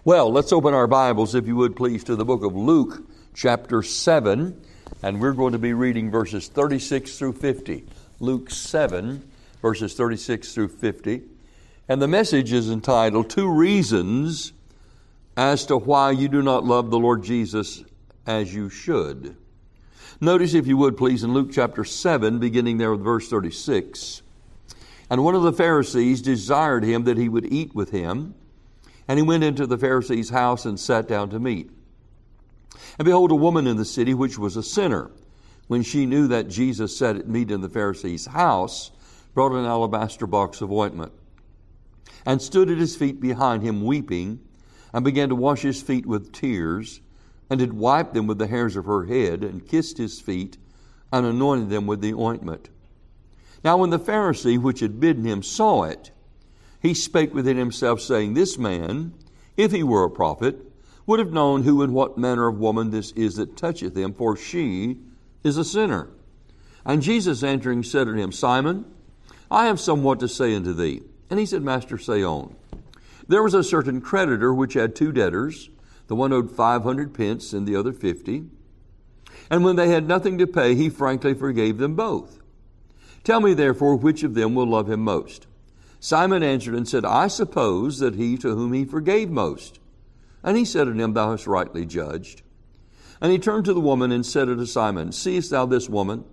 Well, let's open our Bibles, if you would please, to the book of Luke, chapter 7, and we're going to be reading verses 36 through 50. Luke 7, verses 36 through 50. And the message is entitled, 2 Reasons as to Why You Do Not Love the Lord Jesus as You Should. Notice, if you would please, in Luke chapter 7, beginning there with verse 36. And one of the Pharisees desired him that he would eat with him. And he went into the Pharisee's house and sat down to meat. And behold, a woman in the city, which was a sinner, when she knew that Jesus sat at meat in the Pharisee's house, brought an alabaster box of ointment, and stood at his feet behind him weeping, and began to wash his feet with tears, and did wipe them with the hairs of her head, and kissed his feet, and anointed them with the ointment. Now when the Pharisee which had bidden him saw it, he spake within himself, saying, This man, if he were a prophet, would have known who and what manner of woman this is that toucheth him, for she is a sinner. And Jesus answering said unto him, Simon, I have somewhat to say unto thee. And he said, Master, say on. There was a certain creditor which had 2 debtors. The one owed 500 pence, and the other 50. And when they had nothing to pay, he frankly forgave them both. Tell me therefore, which of them will love him most? Simon answered and said, I suppose that he to whom he forgave most. And he said unto him, Thou hast rightly judged. And he turned to the woman and said unto Simon, Seest thou this woman?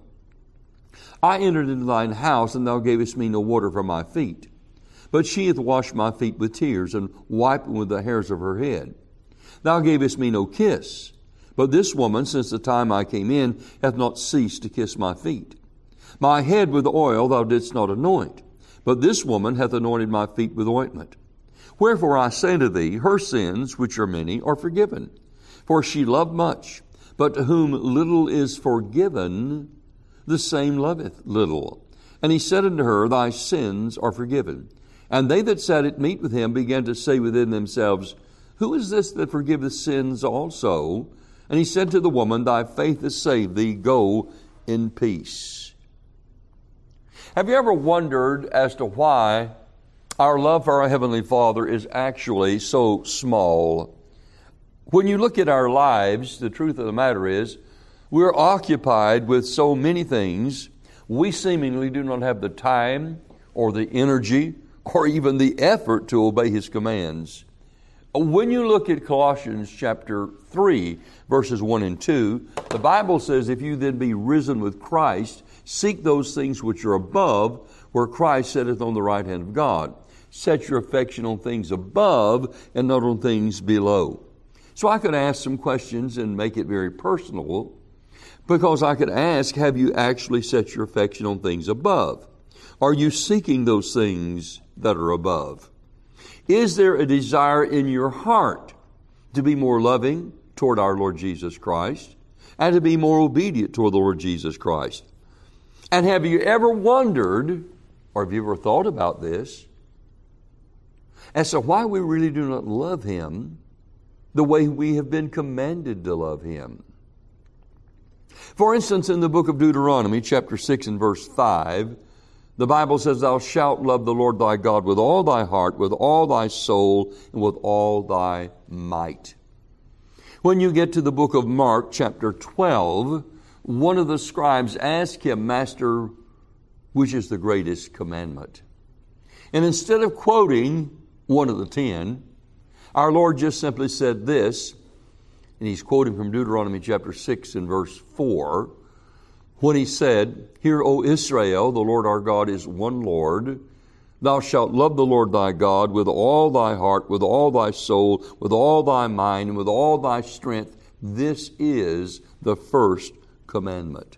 I entered into thine house, and thou gavest me no water for my feet. But she hath washed my feet with tears, and wiped them with the hairs of her head. Thou gavest me no kiss. But this woman, since the time I came in, hath not ceased to kiss my feet. My head with oil thou didst not anoint. But this woman hath anointed my feet with ointment. Wherefore I say to thee, her sins, which are many, are forgiven. For she loved much. But to whom little is forgiven, the same loveth little. And he said unto her, Thy sins are forgiven. And they that sat at meat with him began to say within themselves, Who is this that forgiveth sins also? And he said to the woman, Thy faith hath saved thee. Go in peace. Have you ever wondered as to why our love for our Heavenly Father is actually so small? When you look at our lives, the truth of the matter is, we're occupied with so many things, we seemingly do not have the time or the energy or even the effort to obey His commands. When you look at Colossians chapter 3, verses 1 and 2, the Bible says, If you then be risen with Christ, seek those things which are above, where Christ sitteth on the right hand of God. Set your affection on things above and not on things below. So I could ask some questions and make it very personal, because I could ask, have you actually set your affection on things above? Are you seeking those things that are above? Is there a desire in your heart to be more loving toward our Lord Jesus Christ and to be more obedient toward the Lord Jesus Christ? And have you ever wondered, or have you ever thought about this, as to why we really do not love Him the way we have been commanded to love Him? For instance, in the book of Deuteronomy, chapter 6 and verse 5, the Bible says, Thou shalt love the Lord thy God with all thy heart, with all thy soul, and with all thy might. When you get to the book of Mark, chapter 12, one of the scribes asked him, Master, which is the greatest commandment? And instead of quoting one of the 10, our Lord just simply said this, and He's quoting from Deuteronomy chapter 6 and verse 4, when He said, Hear, O Israel, the Lord our God is one Lord. Thou shalt love the Lord thy God with all thy heart, with all thy soul, with all thy mind, and with all thy strength. This is the first commandment.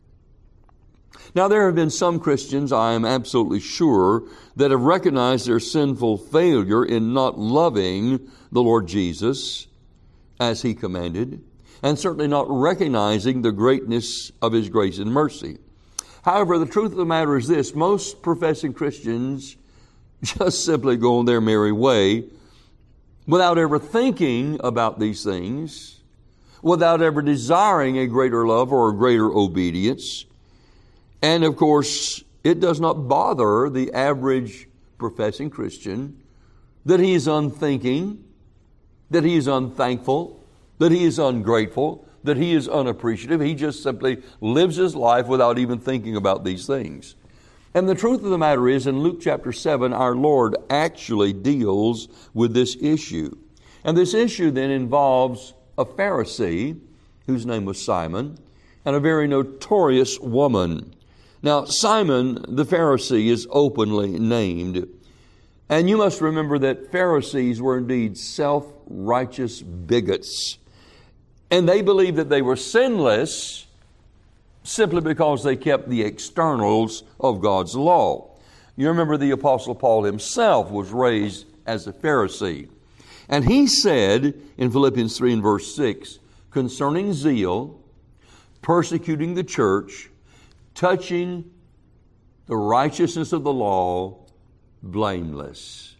Now, there have been some Christians, I am absolutely sure, that have recognized their sinful failure in not loving the Lord Jesus as He commanded, and certainly not recognizing the greatness of His grace and mercy. However, the truth of the matter is this: most professing Christians just simply go on their merry way without ever thinking about these things, without ever desiring a greater love or a greater obedience. And of course, it does not bother the average professing Christian that he is unthinking, that he is unthankful, that he is ungrateful, that he is unappreciative. He just simply lives his life without even thinking about these things. And the truth of the matter is, in Luke chapter 7, our Lord actually deals with this issue. And this issue then involves a Pharisee, whose name was Simon, and a very notorious woman. Now, Simon the Pharisee is openly named. And you must remember that Pharisees were indeed self-righteous bigots. And they believed that they were sinless simply because they kept the externals of God's law. You remember the Apostle Paul himself was raised as a Pharisee. And he said in Philippians 3 and verse 6, concerning zeal, persecuting the church, touching the righteousness of the law, blameless.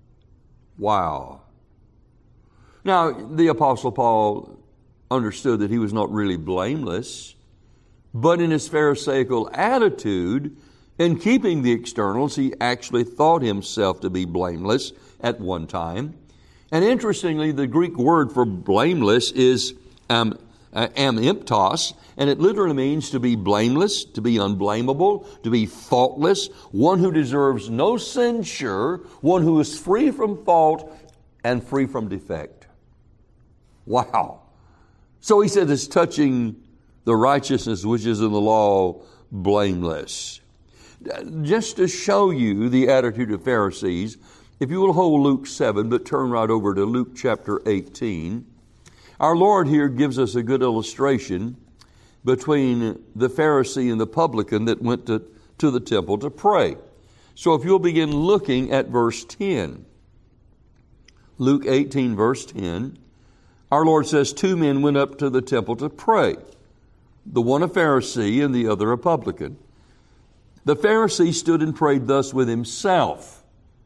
Wow. Now, the Apostle Paul understood that he was not really blameless, but in his Pharisaical attitude, in keeping the externals, he actually thought himself to be blameless at one time. And interestingly, the Greek word for blameless is amiptos, and it literally means to be blameless, to be unblameable, to be faultless, one who deserves no censure, one who is free from fault and free from defect. Wow. So he said it's touching the righteousness which is in the law, blameless. Just to show you the attitude of Pharisees, if you will hold Luke 7, but turn right over to Luke chapter 18, our Lord here gives us a good illustration between the Pharisee and the publican that went to the temple to pray. So if you'll begin looking at verse 10, Luke 18, verse 10, our Lord says, 2 men went up to the temple to pray, the one a Pharisee and the other a publican. The Pharisee stood and prayed thus with himself,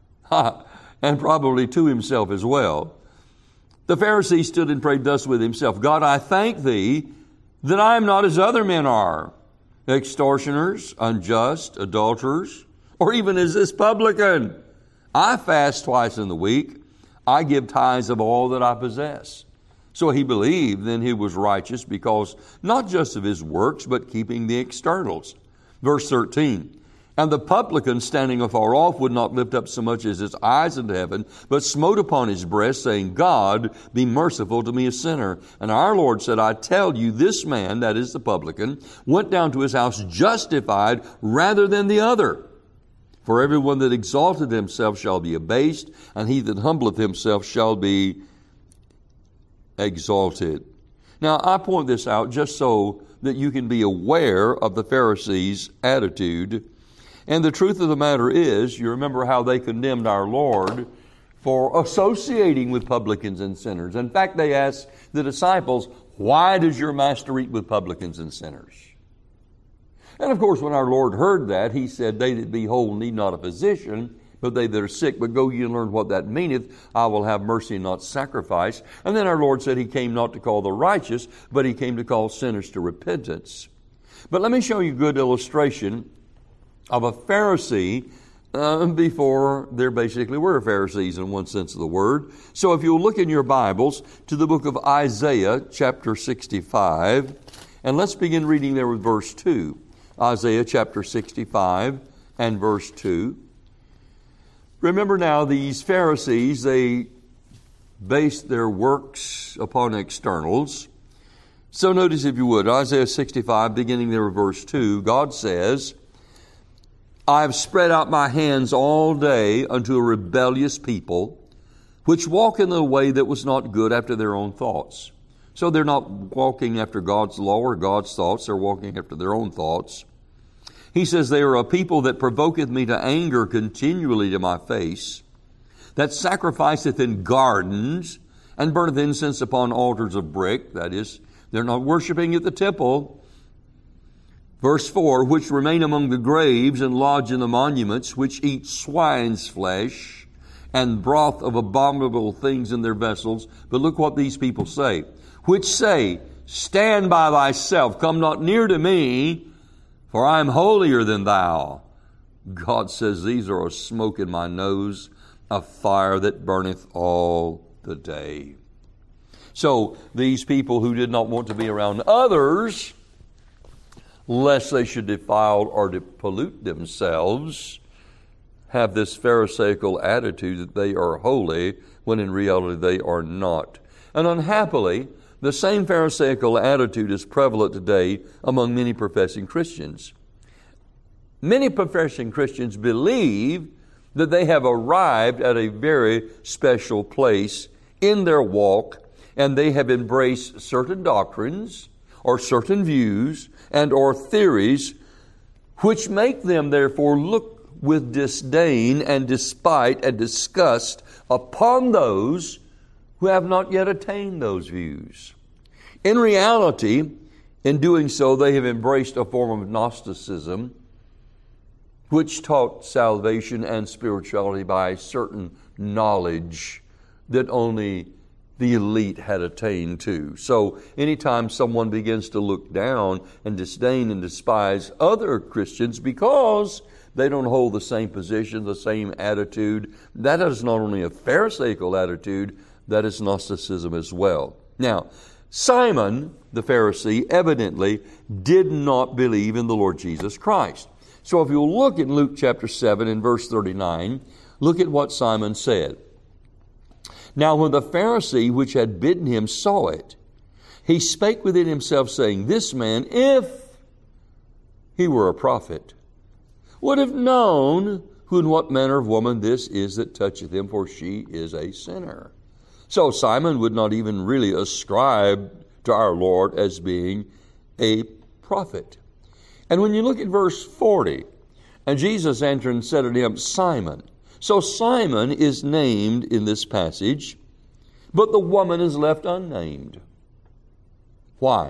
and probably to himself as well. The Pharisee stood and prayed thus with himself, God, I thank thee that I am not as other men are, extortioners, unjust, adulterers, or even as this publican. I fast twice in the week. I give tithes of all that I possess. So he believed then he was righteous because not just of his works, but keeping the externals. Verse 13, and the publican standing afar off would not lift up so much as his eyes into heaven, but smote upon his breast, saying, God, be merciful to me a sinner. And our Lord said, I tell you, this man, that is the publican, went down to his house justified rather than the other. For everyone that exalted himself shall be abased, and he that humbleth himself shall be exalted. Now, I point this out just so that you can be aware of the Pharisees' attitude. And the truth of the matter is, you remember how they condemned our Lord for associating with publicans and sinners. In fact, they asked the disciples, why does your master eat with publicans and sinners? And of course, when our Lord heard that, he said, they that be whole need not a physician, but they that are sick. But go ye and learn what that meaneth. I will have mercy and not sacrifice. And then our Lord said he came not to call the righteous, but he came to call sinners to repentance. But let me show you a good illustration of a Pharisee before there basically were Pharisees in one sense of the word. So if you'll look in your Bibles to the book of Isaiah, chapter 65, and let's begin reading there with verse 2. Isaiah chapter 65 and verse 2. Remember now, these Pharisees, they based their works upon externals. So notice, if you would, Isaiah 65, beginning there with verse 2, God says, I have spread out my hands all day unto a rebellious people, which walk in the way that was not good after their own thoughts. So they're not walking after God's law or God's thoughts, they're walking after their own thoughts. He says, they are a people that provoketh me to anger continually to my face, that sacrificeth in gardens, and burneth incense upon altars of brick. That is, they're not worshiping at the temple. Verse 4, which remain among the graves and lodge in the monuments, which eat swine's flesh and broth of abominable things in their vessels. But look what these people say. Which say, stand by thyself, come not near to me, for I am holier than thou. God says, these are a smoke in my nose, a fire that burneth all the day. So these people who did not want to be around others, lest they should defile or pollute themselves, have this Pharisaical attitude that they are holy when in reality they are not. And unhappily, the same Pharisaical attitude is prevalent today among many professing Christians. Many professing Christians believe that they have arrived at a very special place in their walk, and they have embraced certain doctrines or certain views and or theories which make them therefore look with disdain and despite and disgust upon those who have not yet attained those views. In reality, in doing so, they have embraced a form of Gnosticism which taught salvation and spirituality by certain knowledge that only the elite had attained to. So anytime someone begins to look down and disdain and despise other Christians because they don't hold the same position, the same attitude, that is not only a Pharisaical attitude, that is Gnosticism as well. Now, Simon, the Pharisee, evidently did not believe in the Lord Jesus Christ. So if you'll look at Luke chapter 7 and verse 39, look at what Simon said. Now when the Pharisee which had bidden him saw it, he spake within himself, saying, This man, if he were a prophet, would have known who and what manner of woman this is that toucheth him, for she is a sinner. So Simon would not even really ascribe to our Lord as being a prophet. And when you look at verse 40, and Jesus answered and said unto him, Simon. So Simon is named in this passage, but the woman is left unnamed. Why?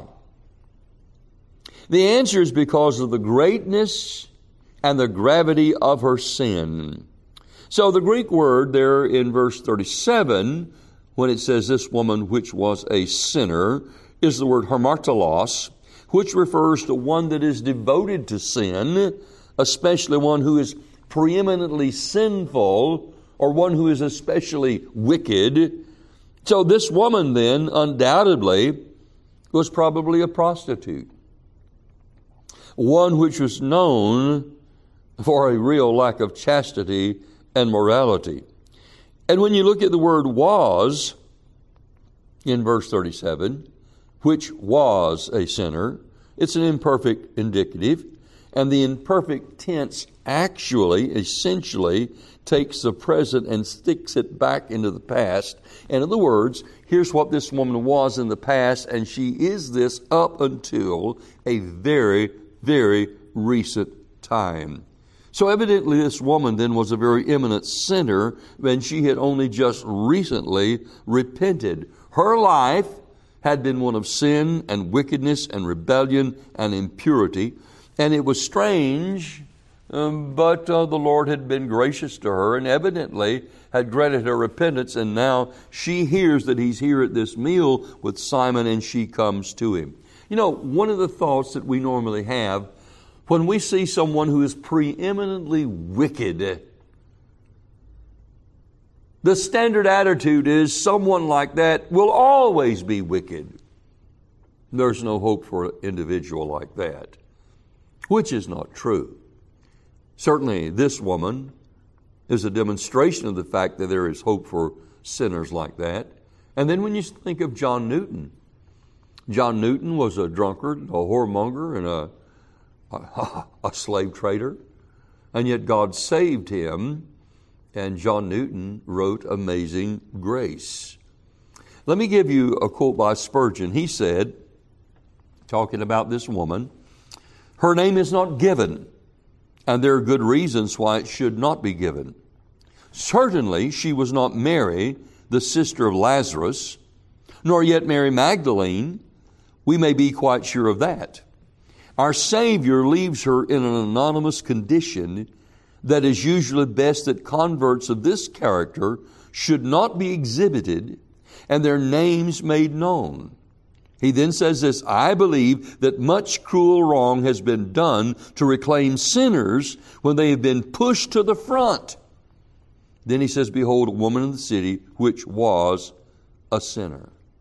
The answer is because of the greatness and the gravity of her sin. So the Greek word there in verse 37, when it says this woman which was a sinner, is the word hamartolos, which refers to one that is devoted to sin, especially one who is preeminently sinful or one who is especially wicked. So this woman then undoubtedly was probably a prostitute, one which was known for a real lack of chastity and morality. And when you look at the word was in verse 37, which was a sinner, it's an imperfect indicative, and the imperfect tense actually, essentially, takes the present and sticks it back into the past. In other words, here's what this woman was in the past, and she is this up until a very, very recent time. So evidently this woman then was a very eminent sinner when she had only just recently repented. Her life had been one of sin and wickedness and rebellion and impurity. And it was strange, but the Lord had been gracious to her and evidently had granted her repentance. And now she hears that he's here at this meal with Simon, and she comes to him. You know, one of the thoughts that we normally have when we see someone who is preeminently wicked, the standard attitude is someone like that will always be wicked. There's no hope for an individual like that, which is not true. Certainly this woman is a demonstration of the fact that there is hope for sinners like that. And then when you think of John Newton was a drunkard, a whoremonger, and a slave trader, and yet God saved him, and John Newton wrote Amazing Grace. Let me give you a quote by Spurgeon. He said, talking about this woman, her name is not given, and there are good reasons why it should not be given. Certainly she was not Mary, the sister of Lazarus, nor yet Mary Magdalene. We may be quite sure of that. Our Savior leaves her in an anonymous condition that is usually best that converts of this character should not be exhibited and their names made known. He then says this, I believe that much cruel wrong has been done to reclaim sinners when they have been pushed to the front. Then he says, behold, a woman in the city which was a sinner.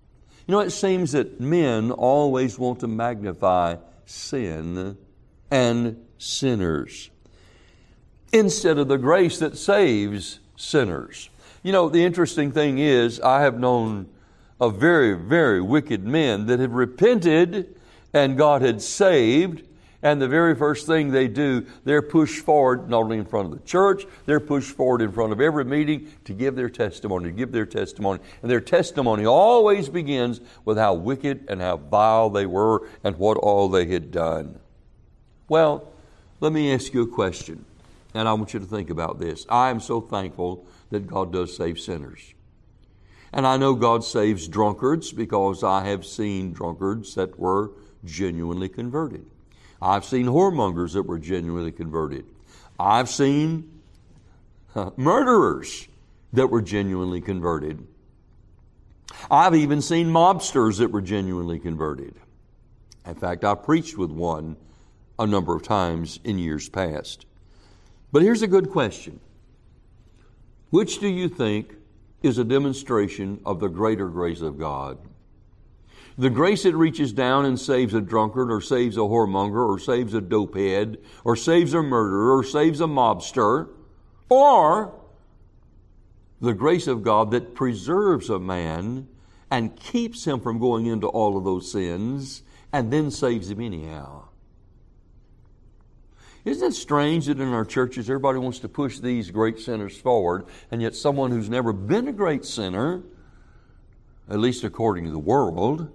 You know, it seems that men always want to magnify sin and sinners instead of the grace that saves sinners. You know, the interesting thing is, I have known of very, very wicked men that have repented and God had saved, and the very first thing they do, they're pushed forward, not only in front of the church, they're pushed forward in front of every meeting to give their testimony, And their testimony always begins with how wicked and how vile they were and what all they had done. Well, let me ask you a question, and I want you to think about this. I am so thankful that God does save sinners. And I know God saves drunkards because I have seen drunkards that were genuinely converted. I've seen whoremongers that were genuinely converted. I've seen murderers that were genuinely converted. I've even seen mobsters that were genuinely converted. In fact, I preached with one a number of times in years past. But here's a good question. Which do you think is a demonstration of the greater grace of God? The grace that reaches down and saves a drunkard, or saves a whoremonger, or saves a dopehead, or saves a murderer, or saves a mobster, or the grace of God that preserves a man and keeps him from going into all of those sins and then saves him anyhow. Isn't it strange that in our churches everybody wants to push these great sinners forward, and yet someone who's never been a great sinner, at least according to the world,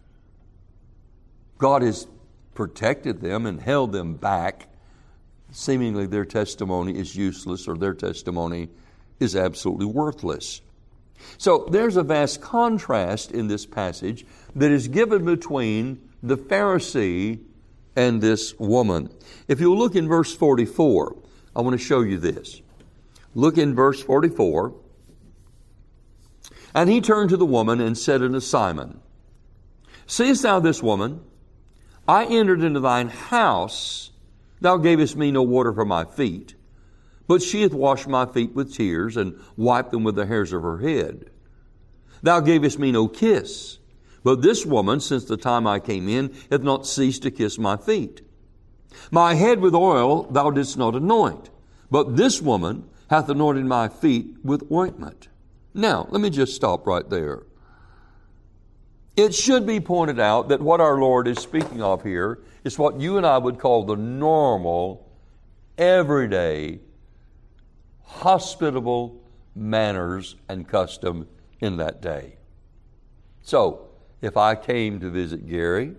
God has protected them and held them back. Seemingly their testimony is useless, or their testimony is absolutely worthless. So there's a vast contrast in this passage that is given between the Pharisee and this woman. If you look in verse 44, I want to show you this. Look in verse 44. And he turned to the woman and said unto Simon, Seest thou this woman? I entered into thine house. Thou gavest me no water for my feet, but she hath washed my feet with tears and wiped them with the hairs of her head. Thou gavest me no kiss, but this woman, since the time I came in, hath not ceased to kiss my feet. My head with oil thou didst not anoint, but this woman hath anointed my feet with ointment. Now, let me just stop right there. It should be pointed out that what our Lord is speaking of here is what you and I would call the normal, everyday, hospitable manners and custom in that day. So, if I came to visit Gary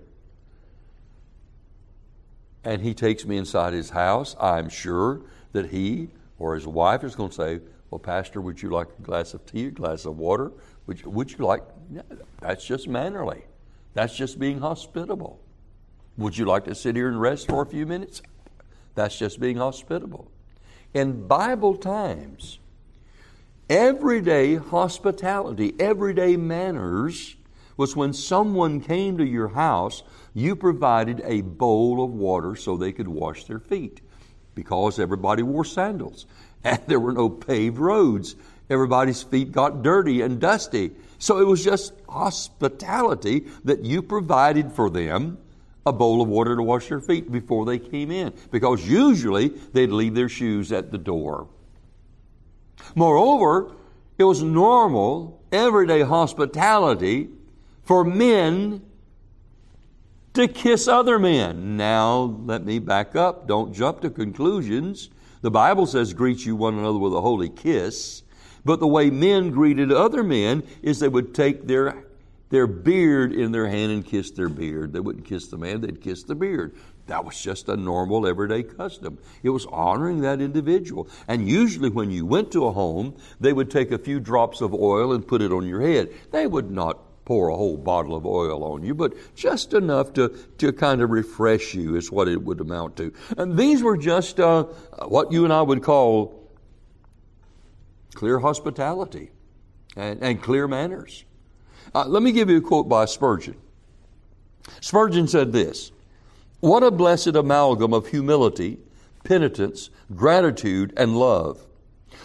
and he takes me inside his house, I'm sure that he or his wife is going to say, well, Pastor, would you like a glass of tea, a glass of water? Would you like, that's just mannerly. That's just being hospitable. Would you like to sit here and rest for a few minutes? That's just being hospitable. In Bible times, everyday hospitality, everyday manners was when someone came to your house, you provided a bowl of water so they could wash their feet, because everybody wore sandals and there were no paved roads. Everybody's feet got dirty and dusty. So it was just hospitality that you provided for them a bowl of water to wash their feet before they came in, because usually they'd leave their shoes at the door. Moreover, it was normal, everyday hospitality for men to kiss other men. Now, let me back up. Don't jump to conclusions. The Bible says, greet you one another with a holy kiss. But the way men greeted other men is they would take their beard in their hand and kiss their beard. They wouldn't kiss the man, they'd kiss the beard. That was just a normal everyday custom. It was honoring that individual. And usually when you went to a home, they would take a few drops of oil and put it on your head. They would not pour a whole bottle of oil on you, but just enough to kind of refresh you is what it would amount to. And these were just what you and I would call clear hospitality and clear manners. Let me give you a quote by Spurgeon. Spurgeon said this, "What a blessed amalgam of humility, penitence, gratitude, and love.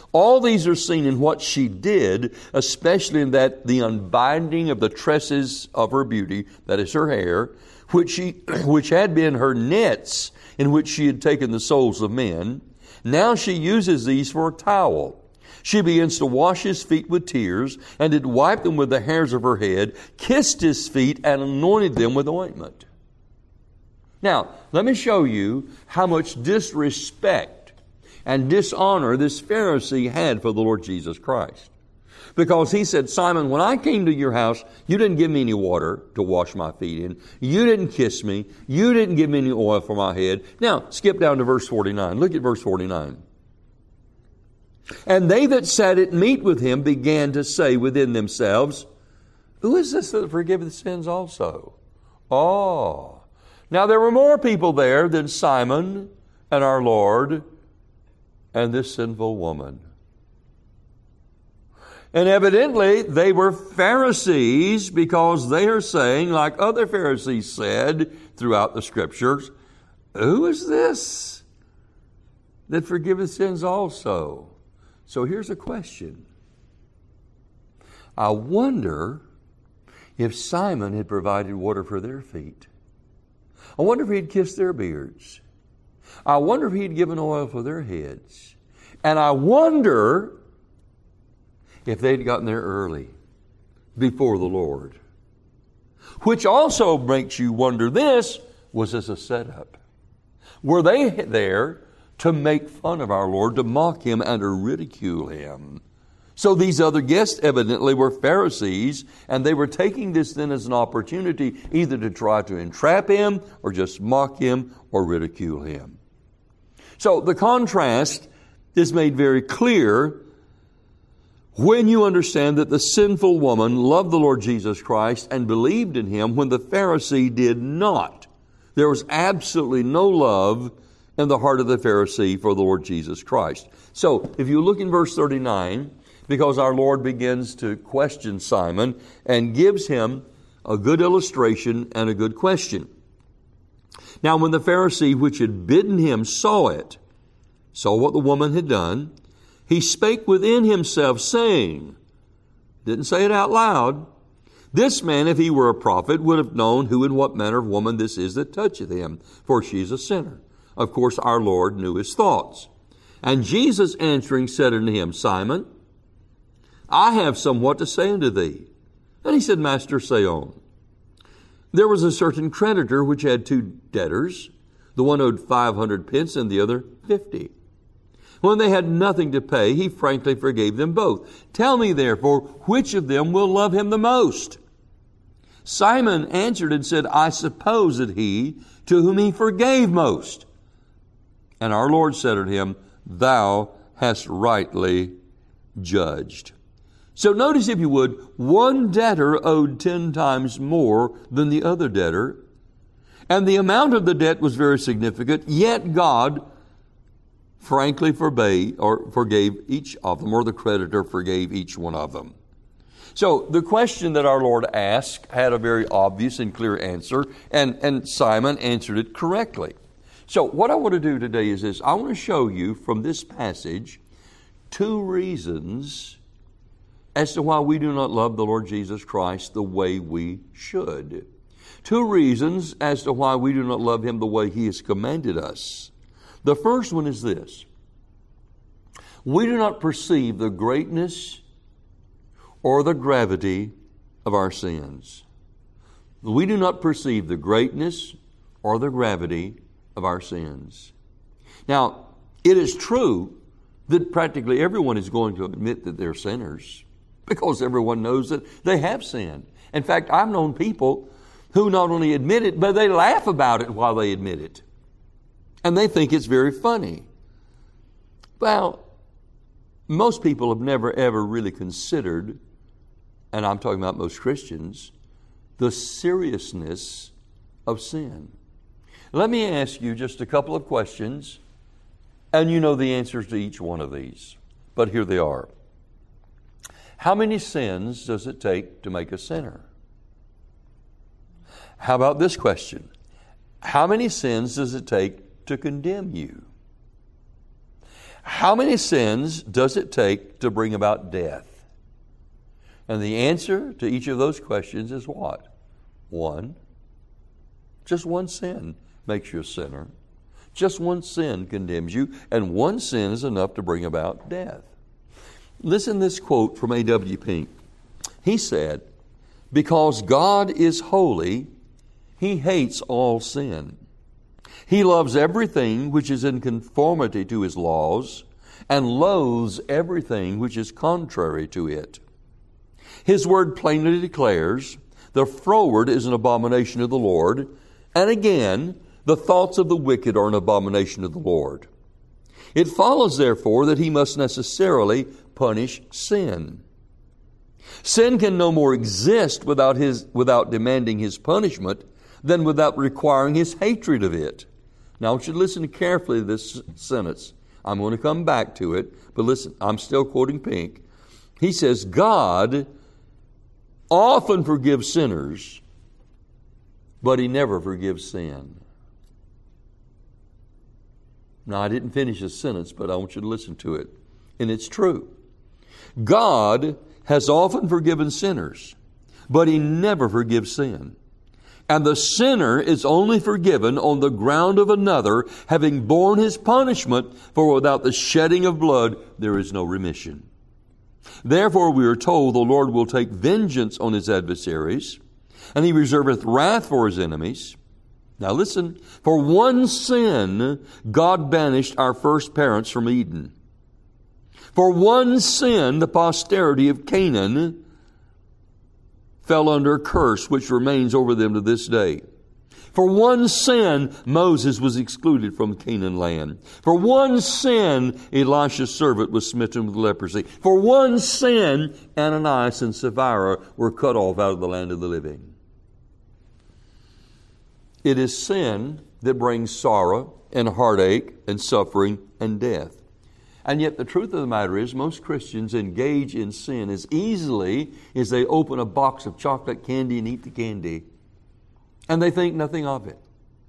All these are seen in what she did, especially in that the unbinding of the tresses of her beauty, that is her hair, which had been her nets in which she had taken the souls of men. Now she uses these for a towel. She begins to wash his feet with tears, and did wipe them with the hairs of her head, kissed his feet, and anointed them with ointment. Now, let me show you how much disrespect and dishonor this Pharisee had for the Lord Jesus Christ. Because he said, Simon, when I came to your house, you didn't give me any water to wash my feet in. You didn't kiss me. You didn't give me any oil for my head. Now, skip down to verse 49. Look at verse 49. And they that sat at meat with him began to say within themselves, who is this that forgiveth sins also? Oh. Now there were more people there than Simon and our Lord and this sinful woman. And evidently they were Pharisees, because they are saying, like other Pharisees said throughout the Scriptures, who is this that forgiveth sins also? So here's a question. I wonder if Simon had provided water for their feet. I wonder if he'd kissed their beards. I wonder if he'd given oil for their heads. And I wonder if they'd gotten there early before the Lord. Which also makes you wonder this, was this a setup? Were they there to make fun of our Lord, to mock him and to ridicule him? So these other guests evidently were Pharisees, and they were taking this then as an opportunity either to try to entrap him or just mock him or ridicule him. So the contrast is made very clear when you understand that the sinful woman loved the Lord Jesus Christ and believed in him when the Pharisee did not. There was absolutely no love in the heart of the Pharisee for the Lord Jesus Christ. So if you look in verse 39, because our Lord begins to question Simon and gives him a good illustration and a good question. Now when the Pharisee which had bidden him saw what the woman had done, he spake within himself, saying, didn't say it out loud, this man, if he were a prophet, would have known who and what manner of woman this is that toucheth him, for she is a sinner. Of course, our Lord knew his thoughts. And Jesus answering said unto him, Simon, I have somewhat to say unto thee. And he said, Master, say on. There was a certain creditor which had 2 debtors. The one owed 500 pence and the other 50. When they had nothing to pay, he frankly forgave them both. Tell me therefore, which of them will love him the most? Simon answered and said, I suppose that he to whom he forgave most. And our Lord said unto him, Thou hast rightly judged. So notice, if you would, one debtor owed 10 times more than the other debtor. And the amount of the debt was very significant, yet God frankly forgave each of them, or the creditor forgave each one of them. So the question that our Lord asked had a very obvious and clear answer, and Simon answered it correctly. So what I want to do today is this. I want to show you from this passage 2 reasons as to why we do not love the Lord Jesus Christ the way we should. 2 reasons as to why we do not love him the way he has commanded us. The first one is this. We do not perceive the greatness or the gravity of our sins. We do not perceive the greatness or the gravity of our sins. Now, it is true that practically everyone is going to admit that they're sinners, because everyone knows that they have sinned. In fact, I've known people who not only admit it, but they laugh about it while they admit it. And they think it's very funny. Well, most people have never ever really considered, and I'm talking about most Christians, the seriousness of sin. Let me ask you just a couple of questions, and you know the answers to each one of these. But here they are. How many sins does it take to make a sinner? How about this question? How many sins does it take to condemn you? How many sins does it take to bring about death? And the answer to each of those questions is what? One. Just one sin makes you a sinner. Just one sin condemns you, and one sin is enough to bring about death. Listen to this quote from A.W. Pink. He said, "Because God is holy, He hates all sin. He loves everything which is in conformity to His laws and loathes everything which is contrary to it. His word plainly declares, the froward is an abomination to the Lord, and again, the thoughts of the wicked are an abomination to the Lord. It follows, therefore, that He must necessarily punish sin. Sin can no more exist without demanding His punishment than without requiring His hatred of it." Now, I want you to listen carefully to this sentence. I'm going to come back to it, but listen, I'm still quoting Pink. He says, God often forgives sinners, but He never forgives sin. Now, I didn't finish the sentence, but I want you to listen to it. And it's true. God has often forgiven sinners, but He never forgives sin. And the sinner is only forgiven on the ground of another having borne his punishment, for without the shedding of blood there is no remission. Therefore we are told the Lord will take vengeance on His adversaries, and He reserveth wrath for His enemies. Now listen, for one sin God banished our first parents from Eden. For one sin the posterity of Canaan fell under a curse which remains over them to this day. For one sin, Moses was excluded from Canaan land. For one sin, Elisha's servant was smitten with leprosy. For one sin, Ananias and Sapphira were cut off out of the land of the living. It is sin that brings sorrow and heartache and suffering and death. And yet the truth of the matter is most Christians engage in sin as easily as they open a box of chocolate candy and eat the candy. And they think nothing of it.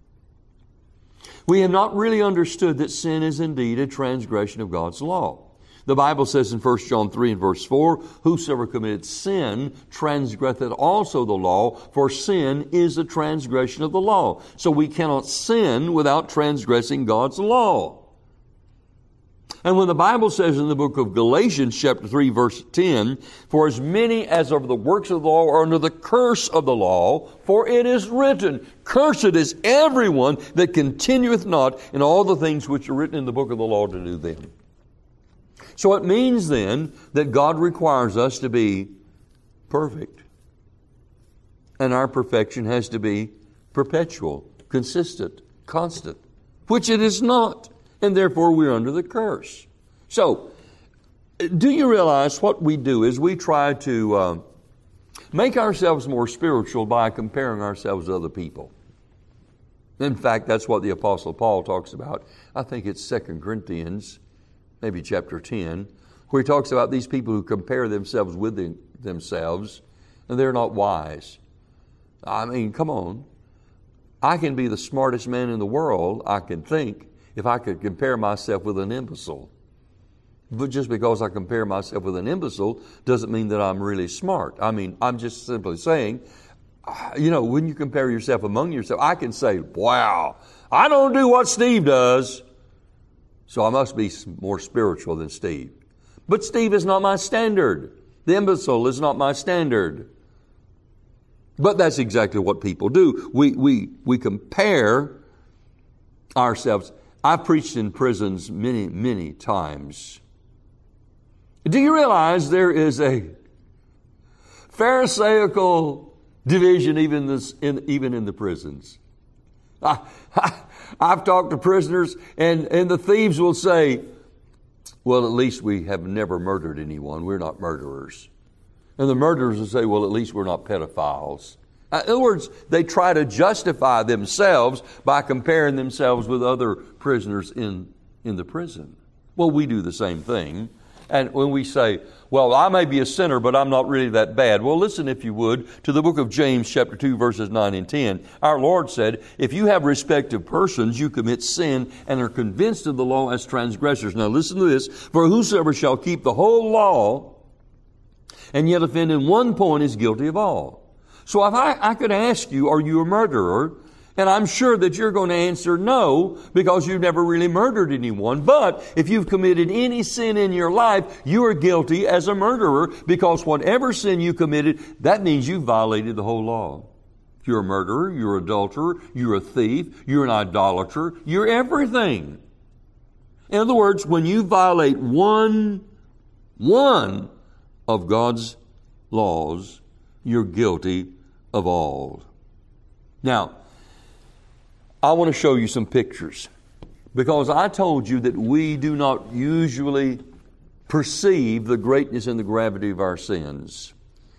We have not really understood that sin is indeed a transgression of God's law. The Bible says in 1 John 3 and verse 4, whosoever committed sin transgresseth also the law, for sin is a transgression of the law. So we cannot sin without transgressing God's law. And when the Bible says in the book of Galatians chapter 3 verse 10, for as many as of the works of the law are under the curse of the law, for it is written, cursed is everyone that continueth not in all the things which are written in the book of the law to do them. So it means then that God requires us to be perfect. And our perfection has to be perpetual, consistent, constant, which it is not. And therefore we're under the curse. So, do you realize what we do is we try to make ourselves more spiritual by comparing ourselves to other people. In fact, that's what the Apostle Paul talks about. I think it's 2 Corinthians, maybe chapter 10, where he talks about these people who compare themselves with themselves, and they're not wise. I mean, come on. I can be the smartest man in the world, I can think, if I could compare myself with an imbecile. But just because I compare myself with an imbecile doesn't mean that I'm really smart. I mean, I'm just simply saying, when you compare yourself among yourself, I can say, wow, I don't do what Steve does, so I must be more spiritual than Steve. But Steve is not my standard. The imbecile is not my standard. But that's exactly what people do. We compare ourselves. I've preached in prisons many, many times. Do you realize there is a Pharisaical division even in the prisons? I've talked to prisoners, and the thieves will say, well, at least we have never murdered anyone. We're not murderers. And the murderers will say, well, at least we're not pedophiles. In other words, they try to justify themselves by comparing themselves with other prisoners in the prison. Well, we do the same thing. And when we say, well, I may be a sinner, but I'm not really that bad. Well, listen, if you would, to the book of James, chapter 2, verses 9 and 10. Our Lord said, if you have respect of persons, you commit sin and are convinced of the law as transgressors. Now listen to this. For whosoever shall keep the whole law and yet offend in one point is guilty of all. So if I could ask you, are you a murderer? And I'm sure that you're going to answer no, because you've never really murdered anyone. But if you've committed any sin in your life, you are guilty as a murderer, because whatever sin you committed, that means you violated the whole law. You're a murderer, you're an adulterer, you're a thief, you're an idolater, you're everything. In other words, when you violate one of God's laws, you're guilty of all. Now, I want to show you some pictures, because I told you that we do not usually perceive the greatness and the gravity of our sins.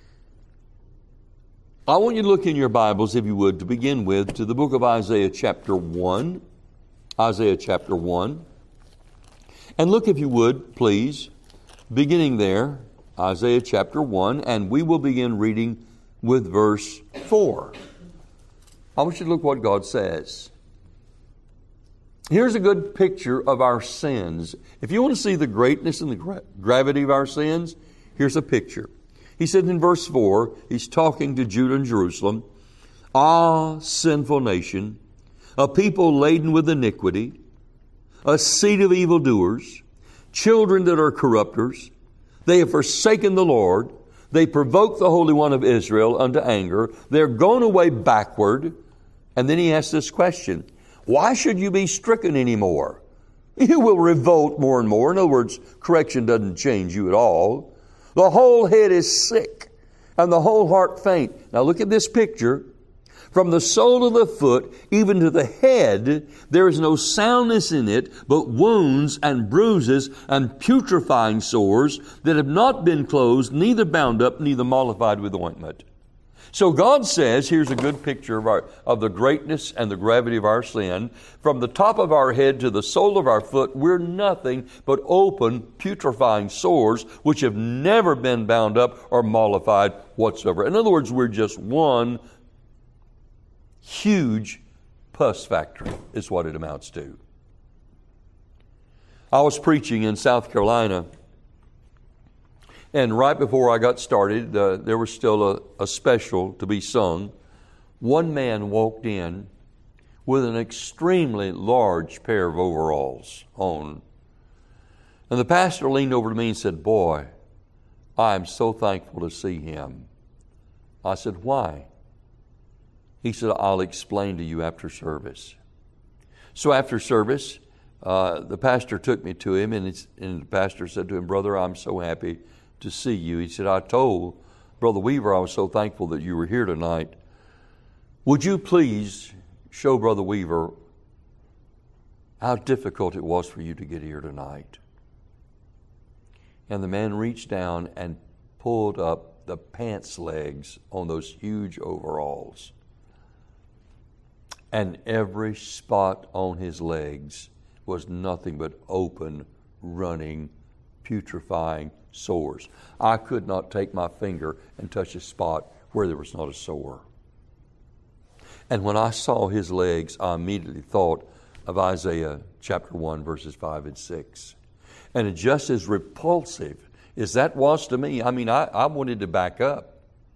I want you to look in your Bibles, if you would, to begin with, to the book of Isaiah chapter 1. Isaiah chapter 1. And look, if you would, please, beginning there, Isaiah chapter 1, and we will begin reading with verse 4. I want you to look what God says. Here's a good picture of our sins. If you want to see the greatness and the gravity of our sins, here's a picture. He said in verse 4, he's talking to Judah and Jerusalem, "Ah, sinful nation, a people laden with iniquity, a seed of evildoers, children that are corrupters. They have forsaken the Lord. They provoke the Holy One of Israel unto anger. They're gone away backward." And then he asks this question, why should you be stricken anymore? You will revolt more and more. In other words, correction doesn't change you at all. The whole head is sick and the whole heart faint. Now look at this picture. From the sole of the foot even to the head, there is no soundness in it, but wounds and bruises and putrefying sores that have not been closed, neither bound up, neither mollified with ointment. So God says, here's a good picture of the greatness and the gravity of our sin. From the top of our head to the sole of our foot, we're nothing but open, putrefying sores, which have never been bound up or mollified whatsoever. In other words, we're just one huge pus factory, is what it amounts to. I was preaching in South Carolina, and right before I got started, there was still a special to be sung. One man walked in with an extremely large pair of overalls on. And the pastor leaned over to me and said, "Boy, I am so thankful to see him." I said, "Why?" He said, "I'll explain to you after service." So after service, the pastor took me to him, and the pastor said to him, "Brother, I'm so happy to see you." He said, "I told Brother Weaver I was so thankful that you were here tonight. Would you please show Brother Weaver how difficult it was for you to get here tonight?" And the man reached down and pulled up the pants legs on those huge overalls. And every spot on his legs was nothing but open, running, putrefying sores. I could not take my finger and touch a spot where there was not a sore. And when I saw his legs, I immediately thought of Isaiah chapter 1, verses 5 and 6. And just as repulsive as that was to me, I wanted to back up.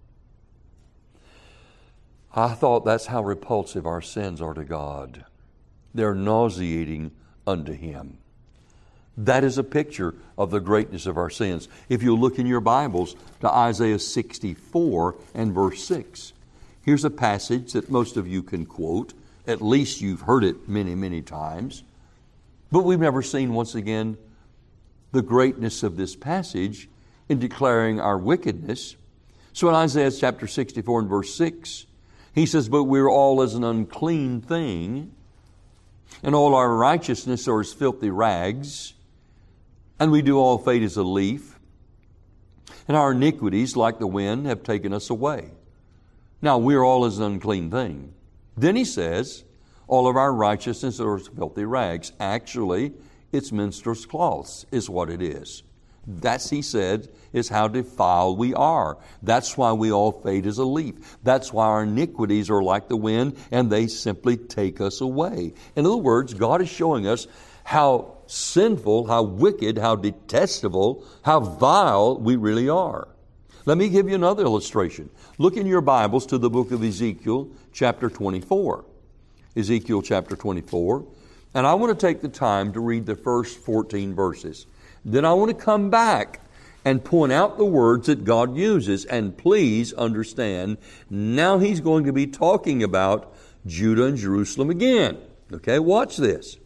I thought that's how repulsive our sins are to God. They're nauseating unto Him. That is a picture of the greatness of our sins. If you look in your Bibles to Isaiah 64 and verse 6, here's a passage that most of you can quote. At least you've heard it many, many times. But we've never seen, once again, the greatness of this passage in declaring our wickedness. So in Isaiah chapter 64 and verse 6, he says, "But we're all as an unclean thing, and all our righteousness are as filthy rags. And we do all fade as a leaf, and our iniquities, like the wind, have taken us away." Now, we're all as an unclean thing. Then he says, all of our righteousness are as filthy rags. Actually, it's minstrel's cloths is what it is. That's, he said, is how defiled we are. That's why we all fade as a leaf. That's why our iniquities are like the wind, and they simply take us away. In other words, God is showing us how sinful, how wicked, how detestable, how vile we really are. Let me give you another illustration. Look in your Bibles to the book of Ezekiel, chapter 24. Ezekiel chapter 24. And I want to take the time to read the first 14 verses. Then I want to come back and point out the words that God uses. And please understand, now He's going to be talking about Judah and Jerusalem again. Okay, watch this.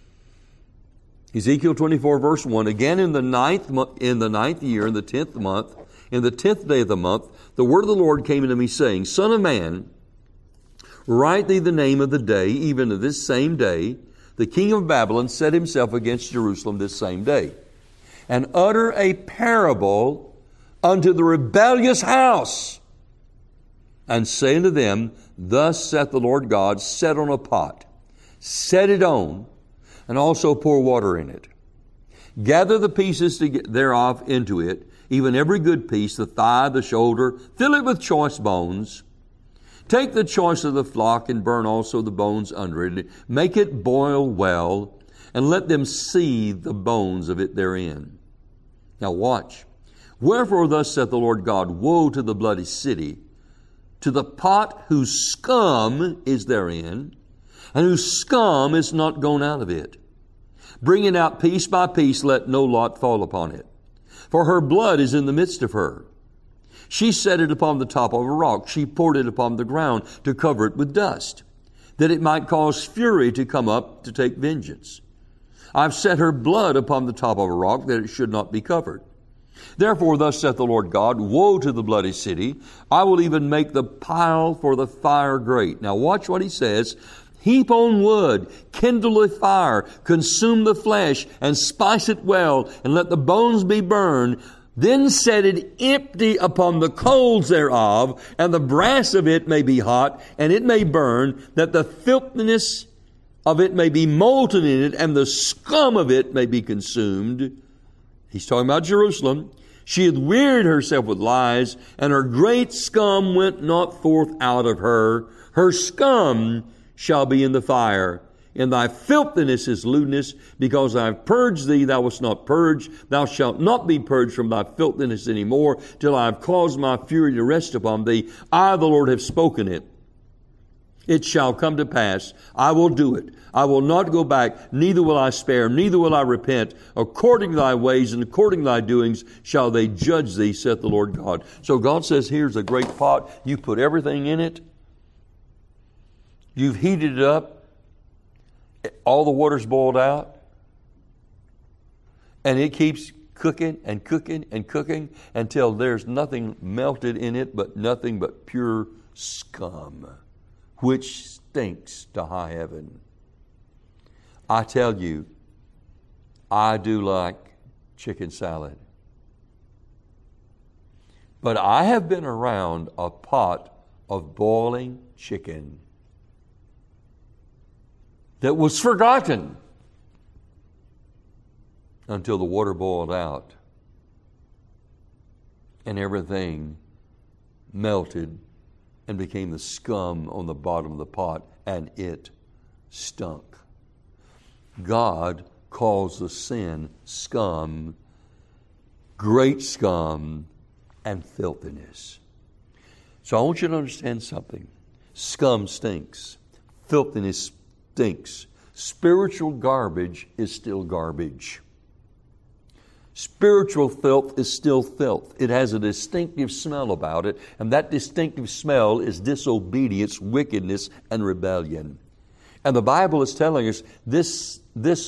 Ezekiel 24, verse 1. Again in the ninth year, in the 10th month, in the 10th day of the month, the word of the Lord came unto me, saying, Son of man, write thee the name of the day, even of this same day, the king of Babylon set himself against Jerusalem this same day, and utter a parable unto the rebellious house, and say unto them, Thus saith the Lord God, set on a pot, set it on, and also pour water in it. Gather the pieces thereof into it, even every good piece, the thigh, the shoulder, fill it with choice bones. Take the choice of the flock and burn also the bones under it. Make it boil well, and let them see the bones of it therein. Now watch. Wherefore thus saith the Lord God, Woe to the bloody city, to the pot whose scum is therein, and whose scum is not gone out of it. Bring it out piece by piece, let no lot fall upon it. For her blood is in the midst of her. She set it upon the top of a rock. She poured it upon the ground to cover it with dust, that it might cause fury to come up to take vengeance. I've set her blood upon the top of a rock, that it should not be covered. Therefore, thus saith the Lord God, Woe to the bloody city! I will even make the pile for the fire great. Now watch what he says. Heap on wood, kindle a fire, consume the flesh, and spice it well, and let the bones be burned. Then set it empty upon the coals thereof, and the brass of it may be hot, and it may burn, that the filthiness of it may be molten in it, and the scum of it may be consumed. He's talking about Jerusalem. She hath wearied herself with lies, and her great scum went not forth out of her. Her scum shall be in the fire. In thy filthiness is lewdness, because I have purged thee, thou wast not purged. Thou shalt not be purged from thy filthiness any more, till I have caused my fury to rest upon thee. I, the Lord, have spoken it. It shall come to pass. I will do it. I will not go back, neither will I spare, neither will I repent. According to thy ways and according to thy doings shall they judge thee, saith the Lord God. So God says, here's a great pot. You put everything in it. You've heated it up. All the water's boiled out. And it keeps cooking and cooking and cooking until there's nothing melted in it, but nothing but pure scum, which stinks to high heaven. I tell you, I do like chicken salad. But I have been around a pot of boiling chicken that was forgotten until the water boiled out and everything melted and became the scum on the bottom of the pot, and it stunk. God calls the sin scum, great scum, and filthiness. So I want you to understand something. Scum stinks. Filthiness stinks. Spiritual garbage is still garbage. Spiritual filth is still filth. It has a distinctive smell about it, and that distinctive smell is disobedience, wickedness, and rebellion. And the Bible is telling us this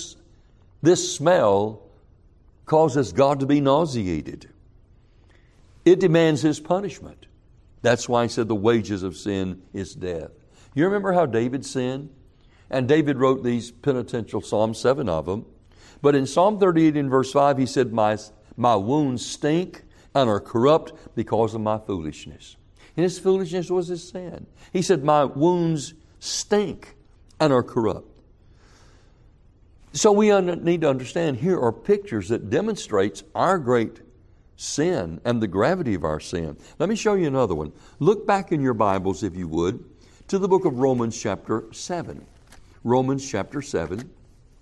smell causes God to be nauseated. It demands His punishment. That's why He said the wages of sin is death. You remember how David sinned? And David wrote these penitential psalms, 7 of them. But in Psalm 38 in verse 5, he said, My wounds stink and are corrupt because of my foolishness. And his foolishness was his sin. He said, my wounds stink and are corrupt. So we need to understand here are pictures that demonstrates our great sin and the gravity of our sin. Let me show you another one. Look back in your Bibles, if you would, to the book of Romans chapter 7. Romans chapter 7.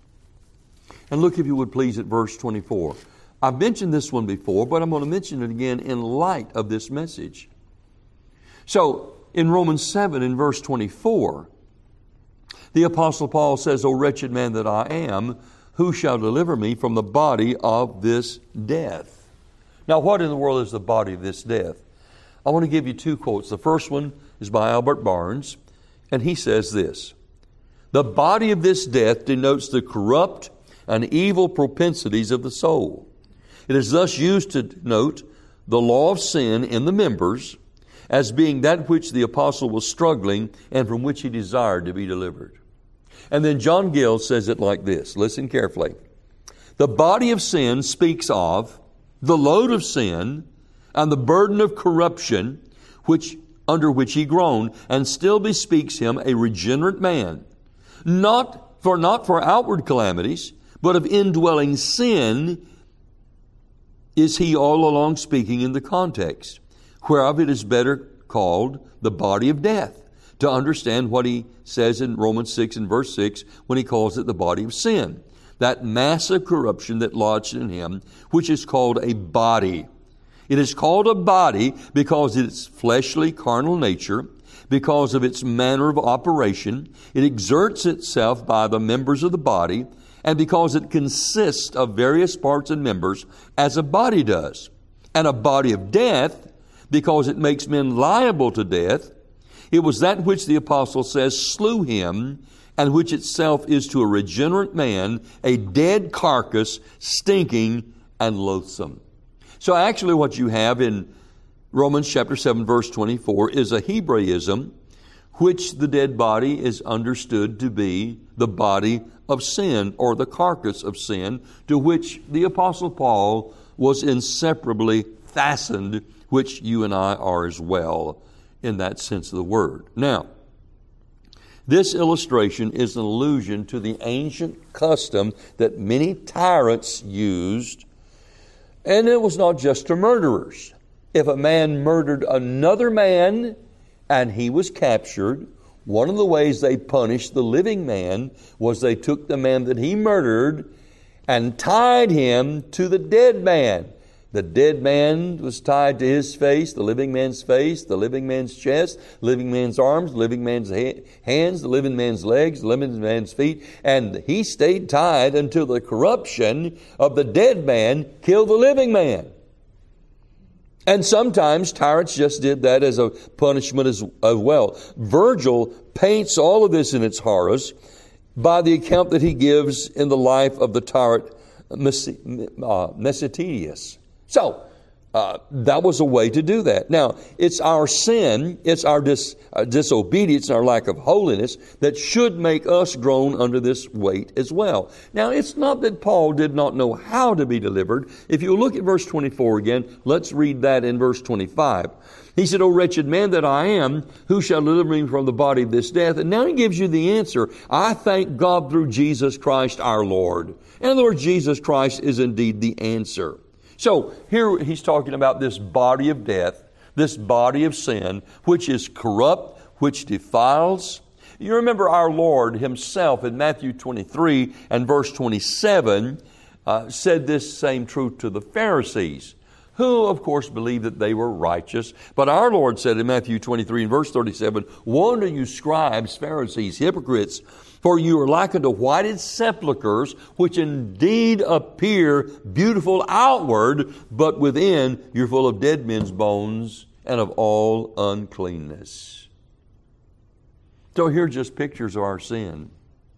And look, if you would please, at verse 24. I've mentioned this one before, but I'm going to mention it again in light of this message. So, in Romans 7, in verse 24, the Apostle Paul says, O wretched man that I am, who shall deliver me from the body of this death? Now, what in the world is the body of this death? I want to give you two quotes. The first one is by Albert Barnes, and he says this: the body of this death denotes the corrupt and evil propensities of the soul. It is thus used to denote the law of sin in the members as being that which the apostle was struggling and from which he desired to be delivered. And then John Gill says it like this. Listen carefully. The body of sin speaks of the load of sin and the burden of corruption under which he groaned, and still bespeaks him a regenerate man, not for outward calamities, but of indwelling sin is he all along speaking in the context, whereof it is better called the body of death, to understand what he says in Romans 6 and verse 6 when he calls it the body of sin, that mass of corruption that lodged in him, which is called a body. It is called a body because of its fleshly, carnal nature, because of its manner of operation. It exerts itself by the members of the body, and because it consists of various parts and members as a body does. And a body of death, because it makes men liable to death. It was that which the apostle says slew him, and which itself is to a regenerate man a dead carcass, stinking and loathsome. So actually what you have in Romans chapter 7 verse 24 is a Hebraism, which the dead body is understood to be the body of sin, or the carcass of sin, to which the apostle Paul was inseparably fastened, which you and I are as well in that sense of the word. Now, this illustration is an allusion to the ancient custom that many tyrants used, and it was not just to murderers. If a man murdered another man and he was captured, one of the ways they punished the living man was they took the man that he murdered and tied him to the dead man. The dead man was tied to his face, the living man's face, the living man's chest, the living man's arms, the living man's hands, the living man's legs, the living man's feet, and he stayed tied until the corruption of the dead man killed the living man. And sometimes tyrants just did that as a punishment as well. Virgil paints all of this in its horrors by the account that he gives in the life of the tyrant Mesitidius. So, that was a way to do that. Now, it's our sin, it's our disobedience and our lack of holiness that should make us groan under this weight as well. Now, it's not that Paul did not know how to be delivered. If you look at verse 24 again, let's read that in verse 25. He said, O wretched man that I am, who shall deliver me from the body of this death? And now he gives you the answer. I thank God through Jesus Christ our Lord. In other words, Jesus Christ is indeed the answer. So here he's talking about this body of death, this body of sin, which is corrupt, which defiles. You remember our Lord himself in Matthew 23 and verse 27 said this same truth to the Pharisees, who of course believed that they were righteous. But our Lord said in Matthew 23 and verse 37, Woe unto you scribes, Pharisees, hypocrites, for you are like unto whited sepulchres, which indeed appear beautiful outward, but within you're full of dead men's bones and of all uncleanness. So here are just pictures of our sin.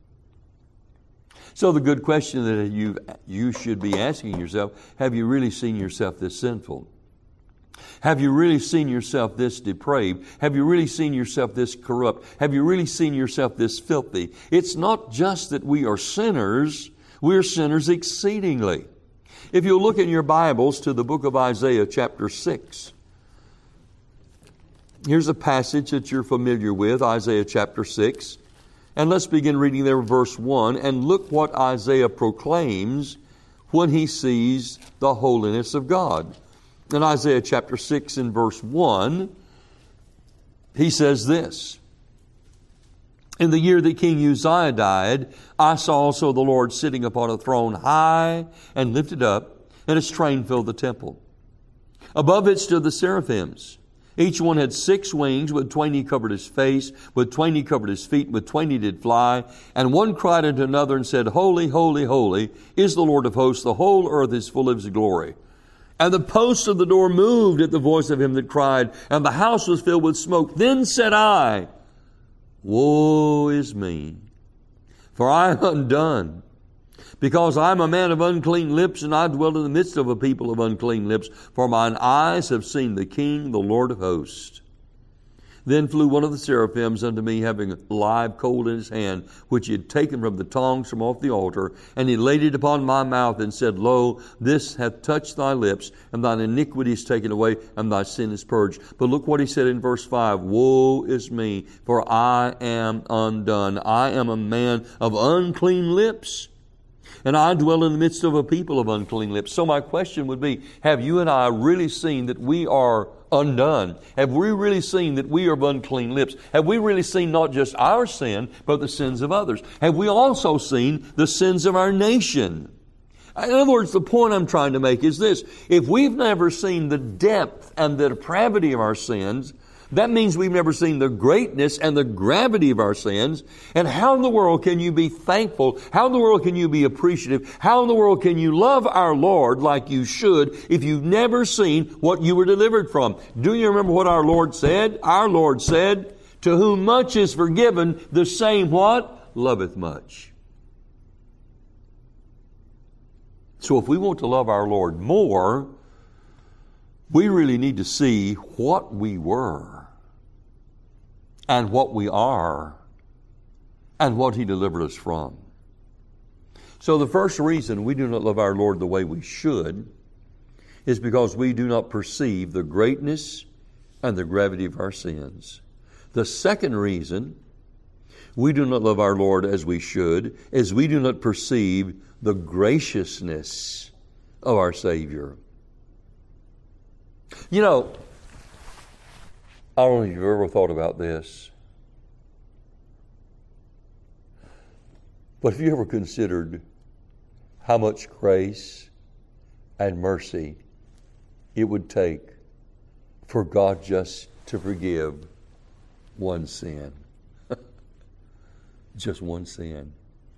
So the good question that you should be asking yourself, have you really seen yourself this sinful? Have you really seen yourself this depraved? Have you really seen yourself this corrupt? Have you really seen yourself this filthy? It's not just that we are sinners, we're sinners exceedingly. If you look in your Bibles to the book of Isaiah chapter 6, here's a passage that you're familiar with, Isaiah chapter 6. And let's begin reading there, verse 1, and look what Isaiah proclaims when he sees the holiness of God. In Isaiah chapter 6 and verse 1, he says this, in the year that King Uzziah died, I saw also the Lord sitting upon a throne high and lifted up, and his train filled the temple. Above it stood the seraphims. Each one had 6 wings, with 20 he covered his face, with 20 he covered his feet, with 20 he did fly. And one cried unto another and said, Holy, holy, holy is the Lord of hosts. The whole earth is full of his glory. And the posts of the door moved at the voice of him that cried, and the house was filled with smoke. Then said I, Woe is me, for I am undone, because I am a man of unclean lips, and I dwell in the midst of a people of unclean lips, for mine eyes have seen the King, the Lord of hosts. Then flew one of the seraphims unto me, having a live coal in his hand, which he had taken from the tongs from off the altar, and he laid it upon my mouth, and said, Lo, this hath touched thy lips, and thine iniquity is taken away, and thy sin is purged. But look what he said in verse 5, Woe is me, for I am undone. I am a man of unclean lips, and I dwell in the midst of a people of unclean lips. So my question would be, have you and I really seen that we are undone? Have we really seen that we are of unclean lips? Have we really seen not just our sin, but the sins of others? Have we also seen the sins of our nation? In other words, the point I'm trying to make is this. If we've never seen the depth and the depravity of our sins, that means we've never seen the greatness and the gravity of our sins. And how in the world can you be thankful? How in the world can you be appreciative? How in the world can you love our Lord like you should if you've never seen what you were delivered from? Do you remember what our Lord said? Our Lord said, to whom much is forgiven, the same what? Loveth much. So if we want to love our Lord more, we really need to see what we were and what we are and what He delivered us from. So the first reason we do not love our Lord the way we should is because we do not perceive the greatness and the gravity of our sins. The second reason we do not love our Lord as we should is we do not perceive the graciousness of our Savior. You know, I don't know if you've ever thought about this, but have you ever considered how much grace and mercy it would take for God just to forgive one sin? Just one sin.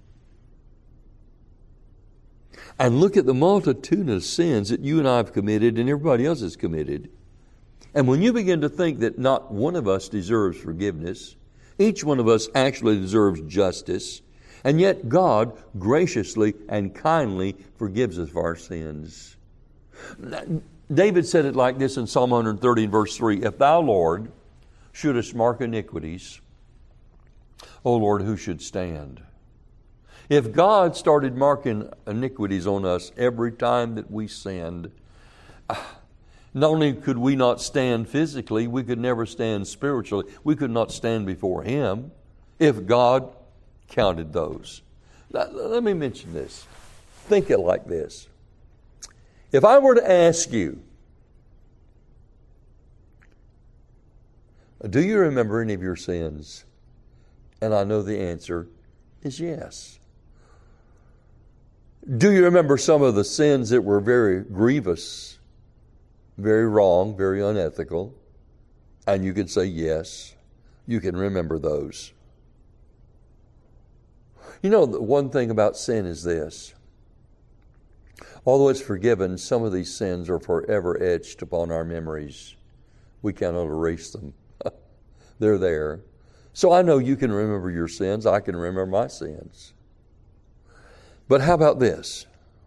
And look at the multitude of sins that you and I have committed and everybody else has committed. And when you begin to think that not one of us deserves forgiveness, each one of us actually deserves justice, and yet God graciously and kindly forgives us of our sins. David said it like this in Psalm 130 and verse 3, If thou, Lord, shouldest mark iniquities, O Lord, who should stand? If God started marking iniquities on us every time that we sinned, not only could we not stand physically, we could never stand spiritually. We could not stand before Him if God counted those. Let me mention this. Think it like this. If I were to ask you, do you remember any of your sins? And I know the answer is yes. Do you remember some of the sins that were very grievous, very wrong, very unethical? And you can say yes, you can remember those. You know, the one thing about sin is this. Although it's forgiven, some of these sins are forever etched upon our memories. We cannot erase them. They're there. So I know you can remember your sins. I can remember my sins. But how about this?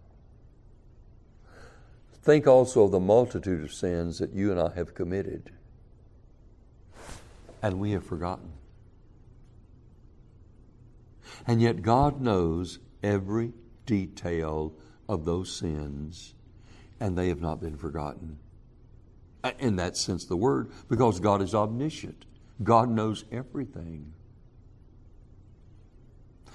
Think also of the multitude of sins that you and I have committed and we have forgotten. And yet God knows every detail of those sins, and they have not been forgotten. In that sense of the word, because God is omniscient. God knows everything.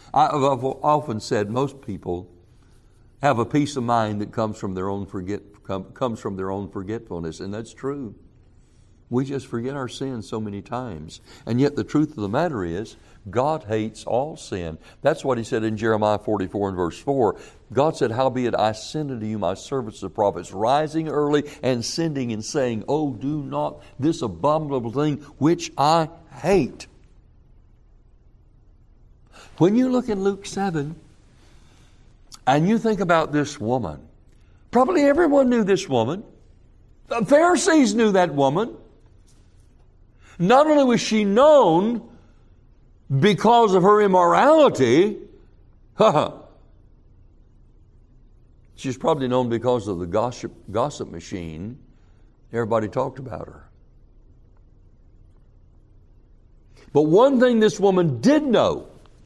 I've often said most people have a peace of mind that comes from their own forgetfulness, and that's true. We just forget our sins so many times. And yet the truth of the matter is, God hates all sin. That's what He said in Jeremiah 44 and verse 4. God said, "Howbeit I send unto you my servants the prophets, rising early and sending and saying, Oh, do not this abominable thing which I hate." When you look in Luke 7 and you think about this woman, probably everyone knew this woman. The Pharisees knew that woman. Not only was she known because of her immorality, she's probably known because of the gossip machine. Everybody talked about her. But one thing this woman did know,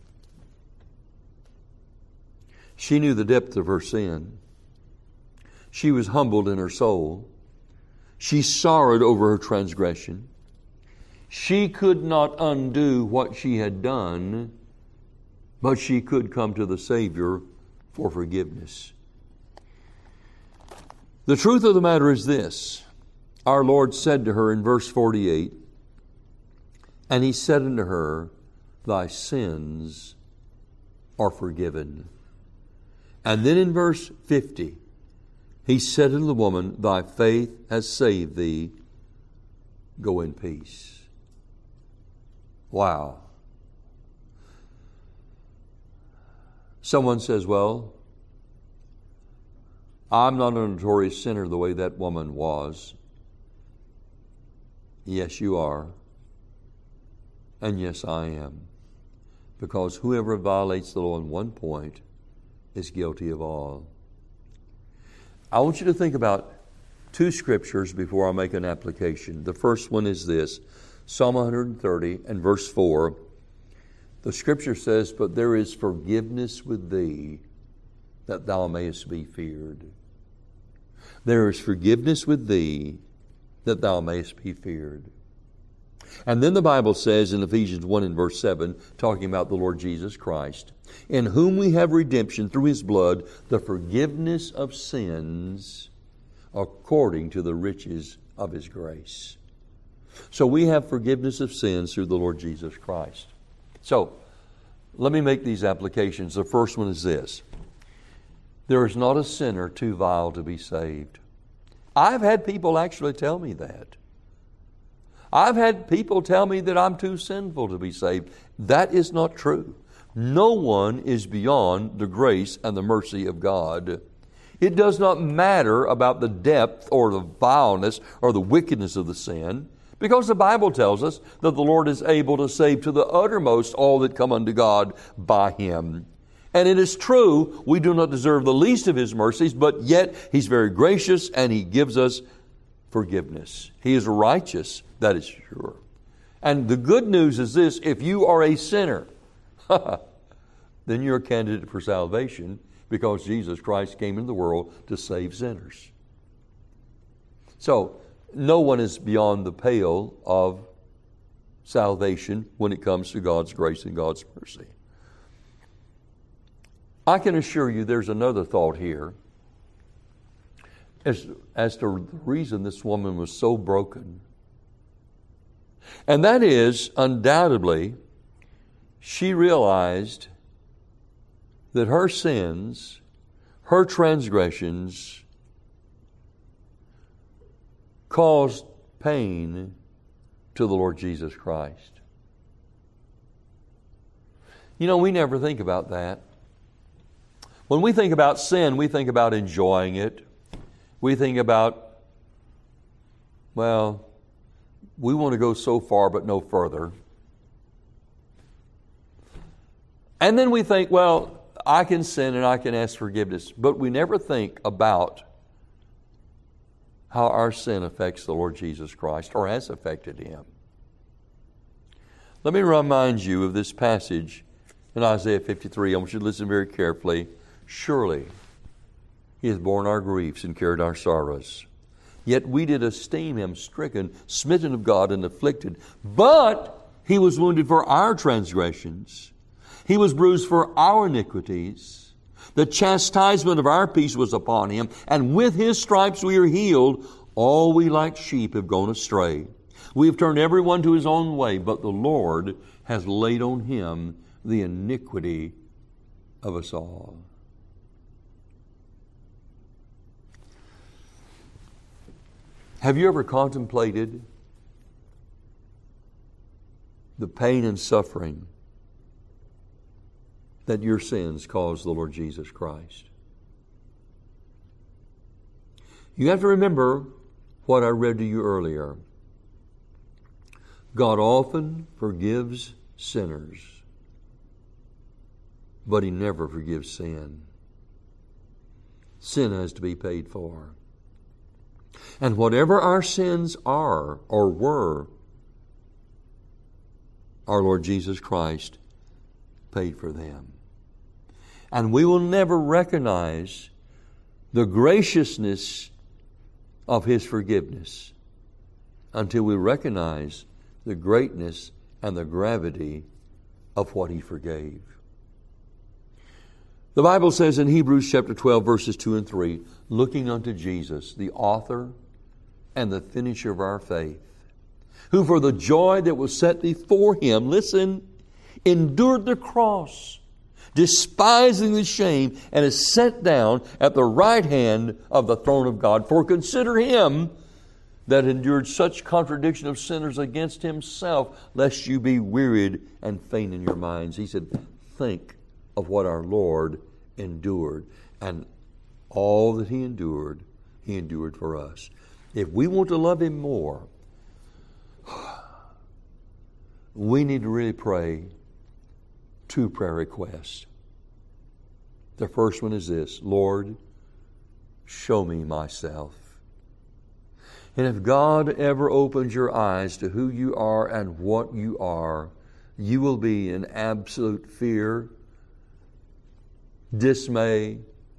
she knew the depth of her sin. She was humbled in her soul. She sorrowed over her transgression. She could not undo what she had done, but she could come to the Savior for forgiveness. The truth of the matter is this. Our Lord said to her in verse 48, "And He said unto her, Thy sins are forgiven." And then in verse 50, He said unto the woman, "Thy faith has saved thee. Go in peace." Wow. Someone says, "Well, I'm not a notorious sinner the way that woman was." Yes, you are. And yes, I am. Because whoever violates the law in one point is guilty of all. I want you to think about two scriptures before I make an application. The first one is this, Psalm 130 and verse 4. The scripture says, "But there is forgiveness with thee, that thou mayest be feared." There is forgiveness with thee, that thou mayest be feared. And then the Bible says in Ephesians 1 and verse 7, talking about the Lord Jesus Christ, "In whom we have redemption through His blood, the forgiveness of sins, according to the riches of His grace." So we have forgiveness of sins through the Lord Jesus Christ. So, let me make these applications. The first one is this. There is not a sinner too vile to be saved. I've had people actually tell me that. I've had people tell me that I'm too sinful to be saved. That is not true. No one is beyond the grace and the mercy of God. It does not matter about the depth or the vileness or the wickedness of the sin, because the Bible tells us that the Lord is able to save to the uttermost all that come unto God by Him. And it is true, we do not deserve the least of His mercies, but yet He's very gracious and He gives us forgiveness. He is righteous, that is sure. And the good news is this: if you are a sinner, then you're a candidate for salvation, because Jesus Christ came into the world to save sinners. So, no one is beyond the pale of salvation when it comes to God's grace and God's mercy. I can assure you there's another thought here as to the reason this woman was so broken. And that is, undoubtedly, she realized that her sins, her transgressions, caused pain to the Lord Jesus Christ. You know, we never think about that. When we think about sin, we think about enjoying it. We think about, well, we want to go so far but no further. And then we think, well, I can sin and I can ask forgiveness. But we never think about how our sin affects the Lord Jesus Christ, or has affected Him. Let me remind you of this passage in Isaiah 53. I want you to listen very carefully. "Surely He hath borne our griefs and carried our sorrows. Yet we did esteem Him stricken, smitten of God, and afflicted. But He was wounded for our transgressions. He was bruised for our iniquities. The chastisement of our peace was upon Him, and with His stripes we are healed. All we like sheep have gone astray. We have turned everyone to his own way, but the Lord has laid on Him the iniquity of us all. Have you ever contemplated the pain and suffering that your sins caused the Lord Jesus Christ? You have to remember what I read to you earlier. God often forgives sinners, but He never forgives sin. Sin has to be paid for. And whatever our sins are or were, our Lord Jesus Christ paid for them. And we will never recognize the graciousness of His forgiveness until we recognize the greatness and the gravity of what He forgave. The Bible says in Hebrews chapter 12, verses 2 and 3, looking unto Jesus, the author and the finisher of our faith, who for the joy that was set before Him, listen, endured the cross, despising the shame, and is set down at the right hand of the throne of God. For consider Him that endured such contradiction of sinners against Himself, lest you be wearied and faint in your minds. He said, think of what our Lord endured. And all that He endured for us. If we want to love Him more, we need to really pray 2 prayer requests. The first one is this: Lord, show me myself. And if God ever opens your eyes to who you are and what you are, you will be in absolute fear, dismay,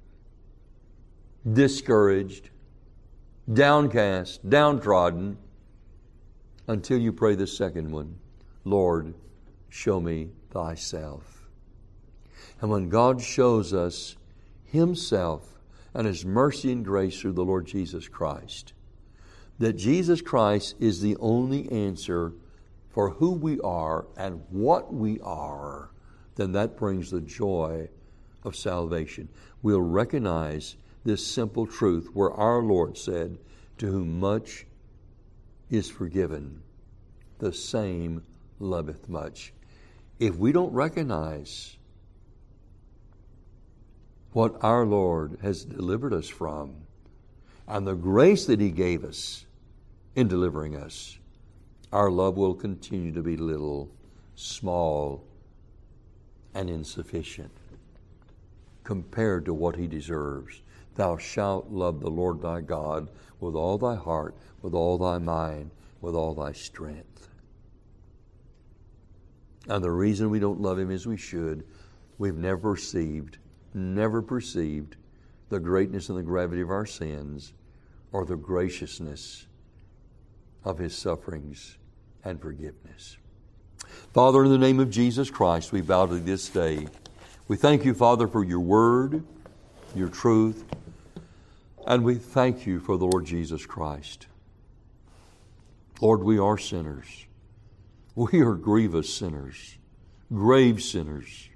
discouraged, downcast, downtrodden, until you pray the second one: Lord, show me thyself. And when God shows us Himself and His mercy and grace through the Lord Jesus Christ, that Jesus Christ is the only answer for who we are and what we are, then that brings the joy of salvation. We'll recognize this simple truth where our Lord said, to whom much is forgiven, the same loveth much. If we don't recognize what our Lord has delivered us from and the grace that He gave us in delivering us, our love will continue to be little, small, and insufficient compared to what He deserves. Thou shalt love the Lord thy God with all thy heart, with all thy mind, with all thy strength. And the reason we don't love Him as we should, we've never perceived the greatness and the gravity of our sins or the graciousness of His sufferings and forgiveness. Father, in the name of Jesus Christ, we bow to this day. We thank You, Father, for Your word, Your truth, and we thank You for the Lord Jesus Christ. Lord, we are sinners. We are grievous sinners, grave sinners.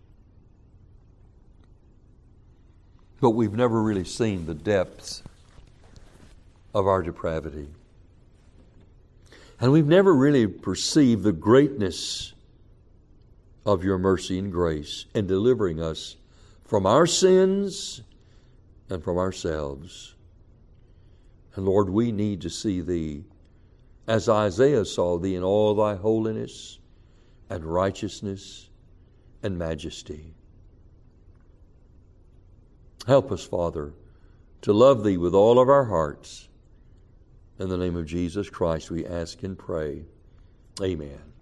But we've never really seen the depths of our depravity. And we've never really perceived the greatness of Your mercy and grace in delivering us from our sins and from ourselves. And Lord, we need to see Thee as Isaiah saw Thee in all Thy holiness and righteousness and majesty. Help us, Father, to love Thee with all of our hearts. In the name of Jesus Christ we ask and pray. Amen.